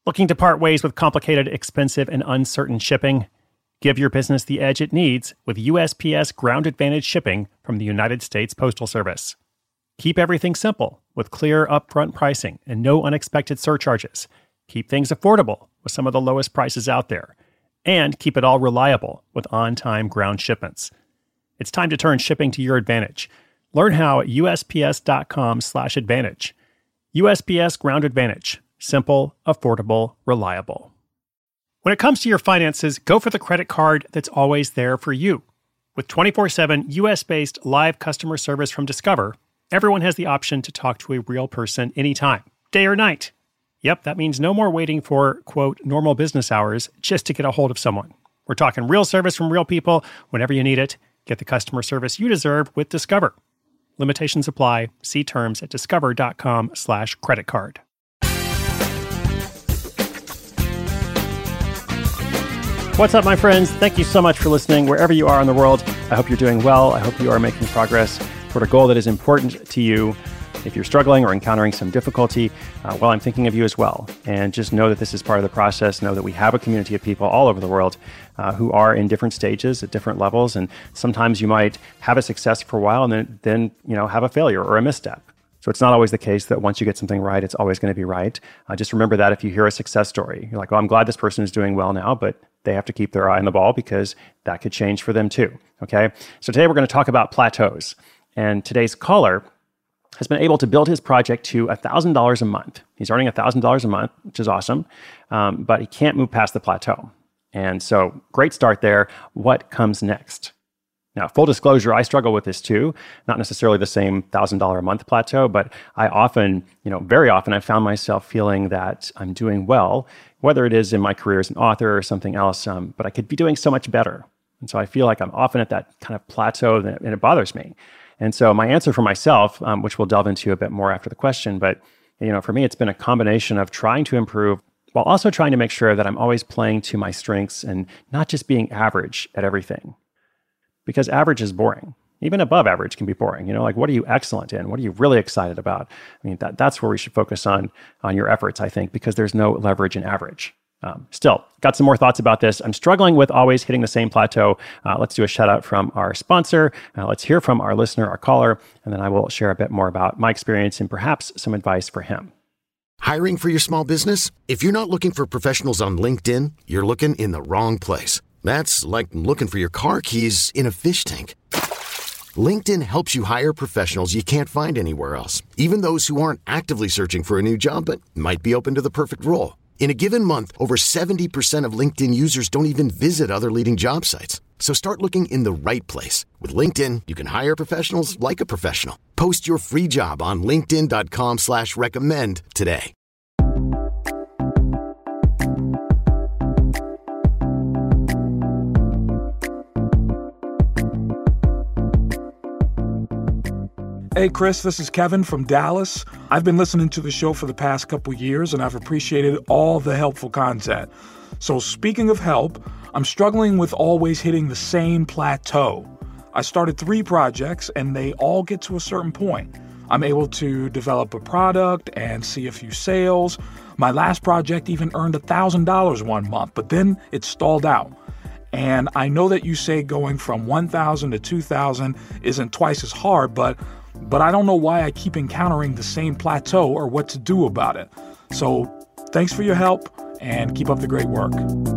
Looking to part ways with complicated, expensive, and uncertain shipping? Give your business the edge it needs with USPS Ground Advantage shipping from the United States Postal Service. Keep everything simple with clear upfront pricing and no unexpected surcharges. Keep things affordable with some of the lowest prices out there. And keep it all reliable with on-time ground shipments. It's time to turn shipping to your advantage. Learn how at USPS.com/advantage. USPS Ground Advantage. Simple, affordable, reliable. When it comes to your finances, go for the credit card that's always there for you. With 24/7 US-based live customer service from Discover, everyone has the option to talk to a real person anytime, day or night. Yep, that means no more waiting for, quote, normal business hours just to get a hold of someone. We're talking real service from real people whenever you need it. Get the customer service you deserve with Discover. Limitations apply. See terms at discover.com/creditcard. What's up, my friends? Thank you so much for listening wherever you are in the world. I hope you're doing well. I hope you are making progress toward a goal that is important to you. If you're struggling or encountering some difficulty, well, I'm thinking of you as well. And just know that this is part of the process. Know that we have a community of people all over the world who are in different stages at different levels. And sometimes you might have a success for a while and then have a failure or a misstep. So it's not always the case that once you get something right, it's always going to be right. Just remember that if you hear a success story, you're like, oh, I'm glad this person is doing well now, but they have to keep their eye on the ball because that could change for them too, okay? So today we're going to talk about plateaus. And today's caller has been able to build his project to $1,000 a month. He's earning $1,000 a month, which is awesome, but he can't move past the plateau. And so great start there. What comes next? Now, full disclosure, I struggle with this too. Not necessarily the same $1,000 a month plateau, but I often, very often, I found myself feeling that I'm doing well, whether it is in my career as an author or something else, but I could be doing so much better. And so I feel like I'm often at that kind of plateau and it bothers me. And so my answer for myself, which we'll delve into a bit more after the question, but for me, it's been a combination of trying to improve while also trying to make sure that I'm always playing to my strengths and not just being average at everything. Because average is boring. Even above average can be boring. Like what are you excellent in? What are you really excited about? I mean, that's where we should focus on your efforts, I think, because there's no leverage in average. Still, got some more thoughts about this. I'm struggling with always hitting the same plateau. Let's do a shout out from our sponsor. Let's hear from our listener, our caller, and then I will share a bit more about my experience and perhaps some advice for him. Hiring for your small business? If you're not looking for professionals on LinkedIn, you're looking in the wrong place. That's like looking for your car keys in a fish tank. LinkedIn helps you hire professionals you can't find anywhere else, even those who aren't actively searching for a new job but might be open to the perfect role. In a given month, over 70% of LinkedIn users don't even visit other leading job sites. So start looking in the right place. With LinkedIn, you can hire professionals like a professional. Post your free job on linkedin.com/recommend today. Hey, Chris, this is Kevin from Dallas. I've been listening to the show for the past couple years, and I've appreciated all the helpful content. So speaking of help, I'm struggling with always hitting the same plateau. I started 3 projects, and they all get to a certain point. I'm able to develop a product and see a few sales. My last project even earned $1,000 one month, but then it stalled out. And I know that you say going from 1,000 to 2,000 isn't twice as hard, but I don't know why I keep encountering the same plateau or what to do about it. So thanks for your help and keep up the great work.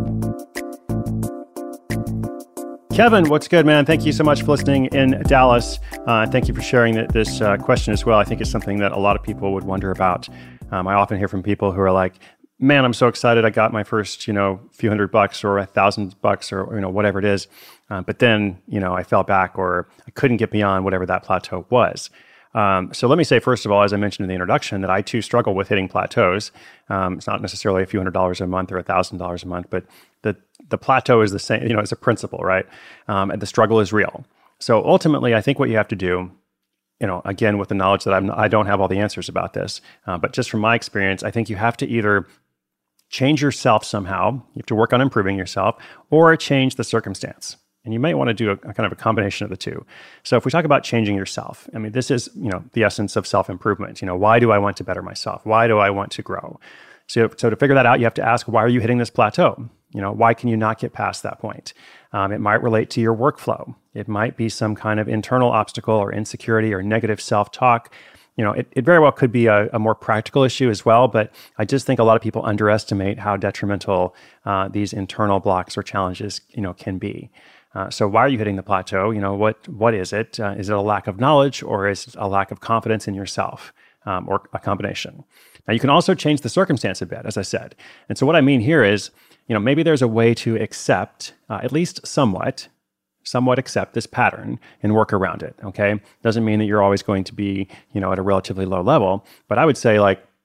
Kevin, what's good, man? Thank you so much for listening in Dallas. Thank you for sharing this question as well. I think it's something that a lot of people would wonder about. I often hear from people who are like, man, I'm so excited. I got my first, few $100 or $1,000 or, whatever it is. But then, I fell back or I couldn't get beyond whatever that plateau was. So let me say, first of all, as I mentioned in the introduction, that I too struggle with hitting plateaus. It's not necessarily a few $100 a month or $1,000 a month, but the plateau is the same, it's a principle, right? And the struggle is real. So ultimately, I think what you have to do, again, with the knowledge that I don't have all the answers about this, but just from my experience, I think you have to either change yourself somehow, you have to work on improving yourself, or change the circumstance. And you may want to do a kind of a combination of the two. So if we talk about changing yourself, this is, the essence of self-improvement. Why do I want to better myself? Why do I want to grow? So to figure that out, you have to ask, why are you hitting this plateau? Why can you not get past that point? It might relate to your workflow. It might be some kind of internal obstacle or insecurity or negative self-talk. It very well could be a more practical issue as well, but I just think a lot of people underestimate how detrimental these internal blocks or challenges, can be. So why are you hitting the plateau? What is it? Is it a lack of knowledge, or is it a lack of confidence in yourself, or a combination? Now, you can also change the circumstance a bit, as I said. And so what I mean here is, maybe there's a way to accept, at least somewhat accept this pattern and work around it, okay? Doesn't mean that you're always going to be, at a relatively low level, but I would say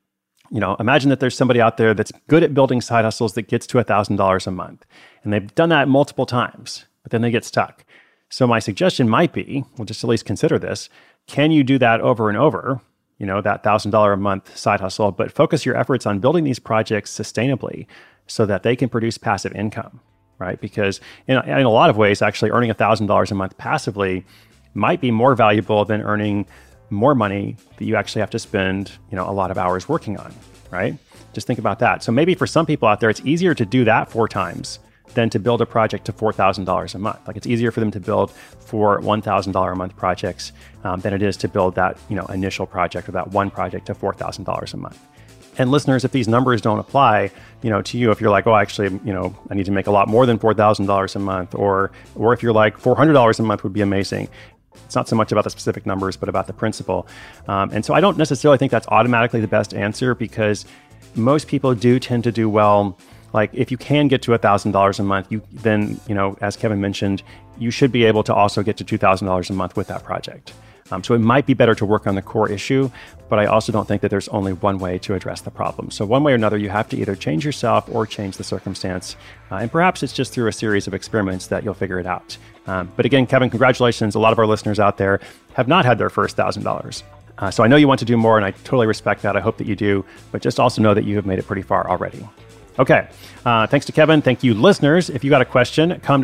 imagine that there's somebody out there that's good at building side hustles that gets to $1,000 a month, and they've done that multiple times, but then they get stuck. So my suggestion might be, we'll just at least consider this, can you do that over and over, that $1,000 a month side hustle, but focus your efforts on building these projects sustainably so that they can produce passive income, right? Because in a lot of ways, actually earning $1,000 a month passively might be more valuable than earning more money that you actually have to spend, a lot of hours working on, right? Just think about that. So maybe for some people out there, it's easier to do that 4 times than to build a project to $4,000 a month. Like, it's easier for them to build 4 $1,000 a month projects than it is to build that, initial project or that one project to $4,000 a month. And listeners, if these numbers don't apply, to you, if you're like, oh, actually, I need to make a lot more than $4,000 a month, or if you're like $400 a month would be amazing. It's not so much about the specific numbers, but about the principle. And so I don't necessarily think that's automatically the best answer, because most people do tend to do well. Like, if you can get to $1,000 a month, then, as Kevin mentioned, you should be able to also get to $2,000 a month with that project. So it might be better to work on the core issue, but I also don't think that there's only one way to address the problem. So one way or another, you have to either change yourself or change the circumstance. And perhaps it's just through a series of experiments that you'll figure it out. But again, Kevin, congratulations. A lot of our listeners out there have not had their first $1,000. So I know you want to do more, and I totally respect that. I hope that you do, but just also know that you have made it pretty far already. Okay. Thanks to Kevin. Thank you, listeners. If you got a question, come to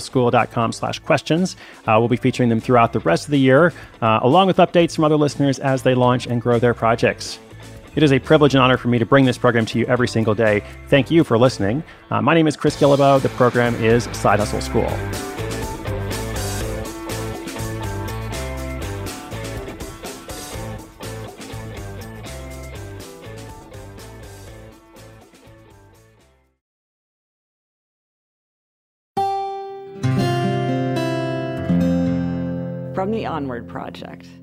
sidehustleschool.com/questions. We'll be featuring them throughout the rest of the year, along with updates from other listeners as they launch and grow their projects. It is a privilege and honor for me to bring this program to you every single day. Thank you for listening. My name is Chris Guillebeau. The program is Side Hustle School. From the Onward Project.